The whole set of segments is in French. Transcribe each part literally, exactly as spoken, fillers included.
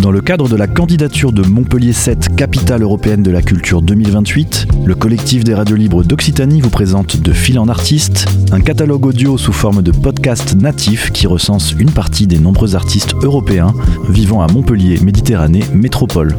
Dans le cadre de la candidature de Montpellier sept, capitale européenne de la culture deux mille vingt-huit, le collectif des radios libres d'Occitanie vous présente De fil en artiste, un catalogue audio sous forme de podcast natif qui recense une partie des nombreux artistes européens vivant à Montpellier, Méditerranée, métropole.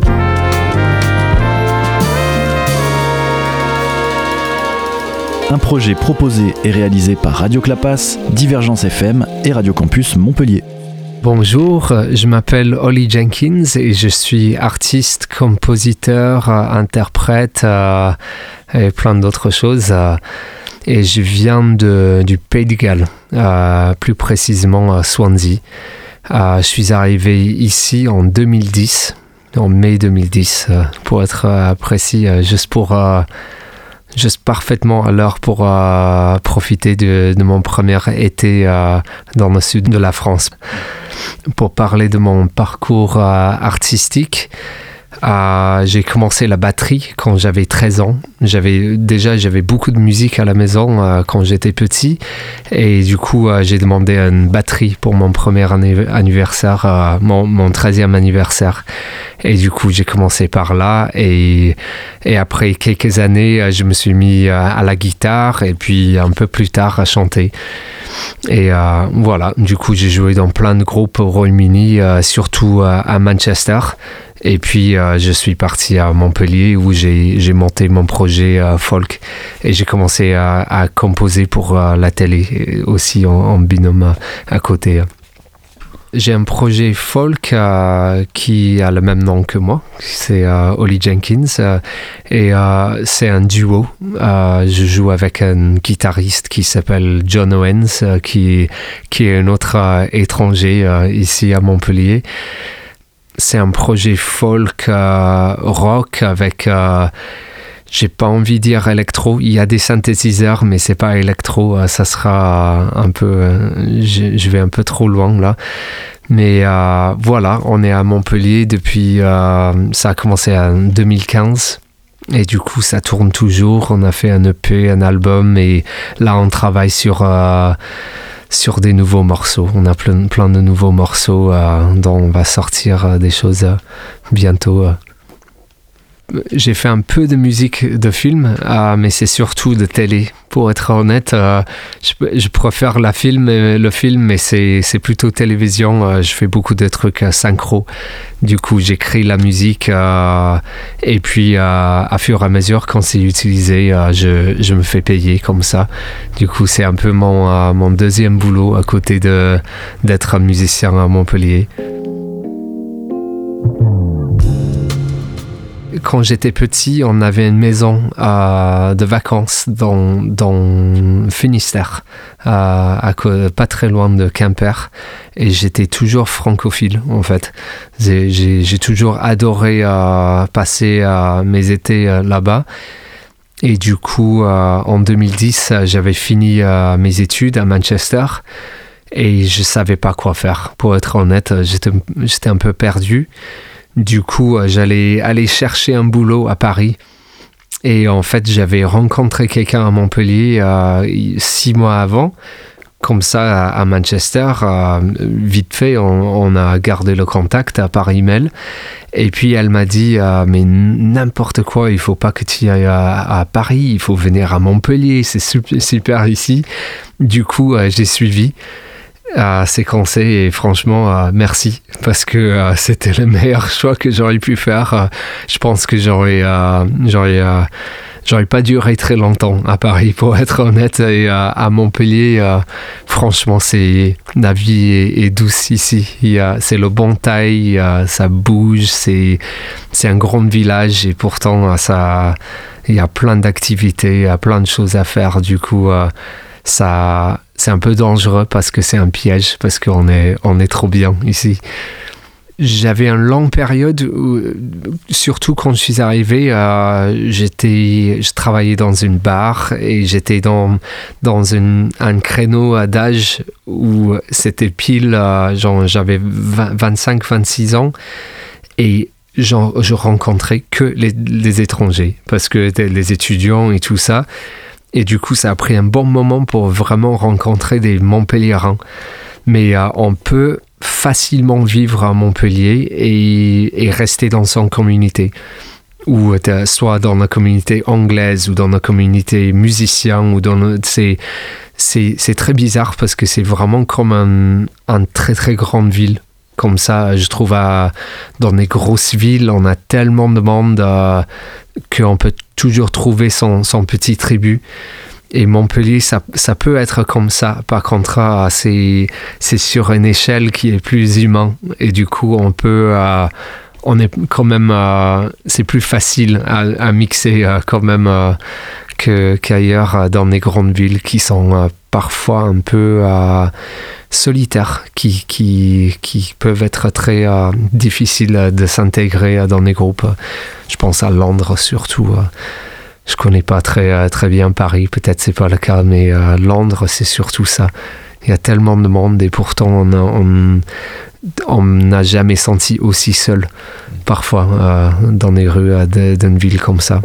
Un projet proposé et réalisé par Radio Clapas, Divergence F M et Radio Campus Montpellier. Bonjour, je m'appelle Ollie Jenkins et je suis artiste, compositeur, interprète euh, et plein d'autres choses. Euh, et je viens de, du Pays de Galles, euh, plus précisément à Swansea. Euh, je suis arrivé ici en deux mille dix, en mai deux mille dix, euh, pour être euh, précis, euh, juste pour... Euh, Juste parfaitement à l'heure pour euh, profiter de, de mon premier été euh, dans le sud de la France. Pour parler de mon parcours euh, artistique, euh, j'ai commencé la batterie quand j'avais treize ans. J'avais, déjà, j'avais beaucoup de musique à la maison euh, quand j'étais petit. Et du coup, euh, j'ai demandé une batterie pour mon premier anniversaire, euh, mon, mon treizième anniversaire. Et du coup, j'ai commencé par là. Et, et après quelques années, je me suis mis à la guitare et puis un peu plus tard à chanter. Et euh, voilà, du coup, j'ai joué dans plein de groupes au Royaume-Uni, euh, surtout euh, à Manchester. Et puis, euh, je suis parti à Montpellier où j'ai, j'ai monté mon projet euh, folk. Et j'ai commencé à, à composer pour euh, la télé, aussi en, en binôme euh, à côté. J'ai un projet folk euh, qui a le même nom que moi, c'est euh, Ollie Jenkins, euh, et euh, c'est un duo. Euh, je joue avec un guitariste qui s'appelle John Owens, euh, qui, qui est un autre euh, étranger euh, ici à Montpellier. C'est un projet folk euh, rock avec... Euh, J'ai pas envie de dire électro. Il y a des synthétiseurs, mais c'est pas électro. Ça sera un peu... Je, je vais un peu trop loin, là. Mais euh, voilà, on est à Montpellier depuis... Euh, ça a commencé en deux mille quinze. Et du coup, ça tourne toujours. On a fait un E P, un album. Et là, on travaille sur... Euh, sur des nouveaux morceaux. On a plein, plein de nouveaux morceaux euh, dont on va sortir euh, des choses euh, bientôt. Euh. J'ai fait un peu de musique de film, euh, mais c'est surtout de télé. Pour être honnête, euh, je, je préfère la film, le film, mais c'est, c'est plutôt télévision. Euh, je fais beaucoup de trucs euh, synchro. Du coup, j'écris la musique euh, et puis euh, à fur et à mesure, quand c'est utilisé, euh, je, je me fais payer comme ça. Du coup, c'est un peu mon, euh, mon deuxième boulot à côté de, d'être un musicien à Montpellier. Quand j'étais petit, on avait une maison euh, de vacances dans, dans Finistère, euh, à, pas très loin de Quimper. Et j'étais toujours francophile, en fait. J'ai, j'ai, j'ai toujours adoré euh, passer euh, mes étés euh, là-bas. Et du coup, euh, en deux mille dix, j'avais fini euh, mes études à Manchester. Et je ne savais pas quoi faire. Pour être honnête, j'étais, j'étais un peu perdu. Du coup, j'allais aller chercher un boulot à Paris. Et en fait, j'avais rencontré quelqu'un à Montpellier euh, six mois avant. Comme ça, à Manchester, euh, vite fait, on, on a gardé le contact par email. Et puis, elle m'a dit, euh, mais n'importe quoi, il ne faut pas que tu ailles à, à Paris, il faut venir à Montpellier, c'est super, super ici. Du coup, euh, j'ai suivi. Euh, ces conseils et franchement euh, merci parce que euh, c'était le meilleur choix que j'aurais pu faire. Euh, je pense que j'aurais euh, j'aurais euh, j'aurais pas duré très longtemps à Paris pour être honnête et euh, à Montpellier euh, franchement c'est la vie est, est douce ici. Il y a, c'est le bon taille, euh, ça bouge, c'est c'est un grand village et pourtant euh, ça il y a plein d'activités, il y a plein de choses à faire. Du coup euh, ça c'est un peu dangereux parce que c'est un piège, parce qu'on est, on est trop bien ici. J'avais une longue période, où, surtout quand je suis arrivé, euh, j'étais, je travaillais dans une bar et j'étais dans, dans une, un créneau d'âge où c'était pile, euh, genre, j'avais vingt-cinq vingt-six ans et genre, je rencontrais que les, les étrangers parce que les étudiants et tout ça. Et du coup, ça a pris un bon moment pour vraiment rencontrer des Montpelliérains. Mais euh, on peut facilement vivre à Montpellier et, et rester dans son communauté, ou soit dans la communauté anglaise ou dans la communauté musicienne, ou dans le, c'est, c'est, c'est très bizarre parce que c'est vraiment comme un, un très très grande ville. Comme ça, je trouve, à, dans les grosses villes, on a tellement de monde euh, qu'on peut toujours trouver son, son petit tribu. Et Montpellier, ça, ça peut être comme ça. Par contre, euh, c'est, c'est sur une échelle qui est plus humaine. Et du coup, on peut... Euh, on est quand même... Euh, c'est plus facile à, à mixer euh, quand même euh, que, qu'ailleurs euh, dans les grandes villes qui sont euh, parfois un peu... Euh, solitaires, qui, qui, qui peuvent être très euh, difficiles de s'intégrer dans les groupes. Je pense à Londres surtout. Je ne connais pas très, très bien Paris, peut-être c'est pas le cas, mais euh, Londres, c'est surtout ça. Il y a tellement de monde et pourtant on a, on, on n'a jamais senti aussi seul, parfois, euh, dans les rues de, d'une ville comme ça.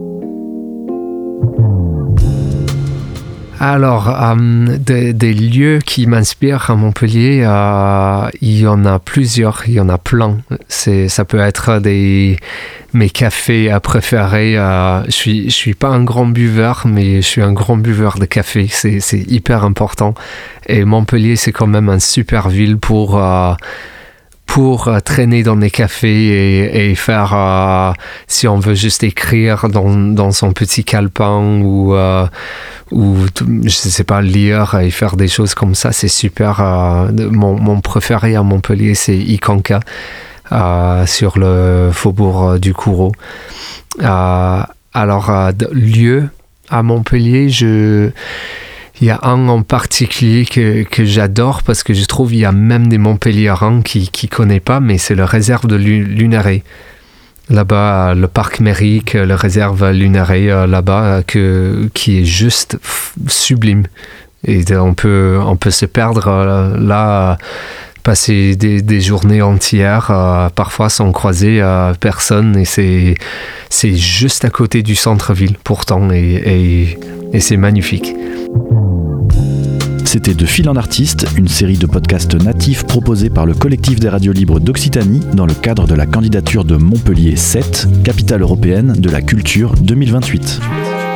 Alors, euh, des, des lieux qui m'inspirent à Montpellier, euh, il y en a plusieurs, il y en a plein. C'est, ça peut être des, mes cafés préférés. Euh, je suis, je suis pas un grand buveur, mais je suis un grand buveur de café. C'est, c'est hyper important. Et Montpellier, c'est quand même une super ville pour... Euh, pour euh, traîner dans des cafés et, et faire, euh, si on veut juste écrire dans, dans son petit calepin ou, euh, ou, je sais pas, lire et faire des choses comme ça, c'est super. Euh, mon, mon préféré à Montpellier, c'est Ikanka, euh, sur le faubourg du Coureau. Euh, alors, euh, lieu à Montpellier, je... Il y a un en particulier que, que j'adore parce que je trouve qu'il y a même des Montpelliérains qui ne connaissent pas, mais c'est le réserve de Luneray. Là-bas, le parc Mérique, le réserve Luneray, là-bas, que, qui est juste sublime. Et on peut, on peut se perdre là, passer des, des journées entières, euh, parfois sans croiser euh, personne. Et c'est, c'est juste à côté du centre-ville, pourtant, et, et, et c'est magnifique. C'était De Fil en Artiste, une série de podcasts natifs proposés par le collectif des radios libres d'Occitanie dans le cadre de la candidature de Montpellier sept, capitale européenne de la culture deux mille vingt-huit.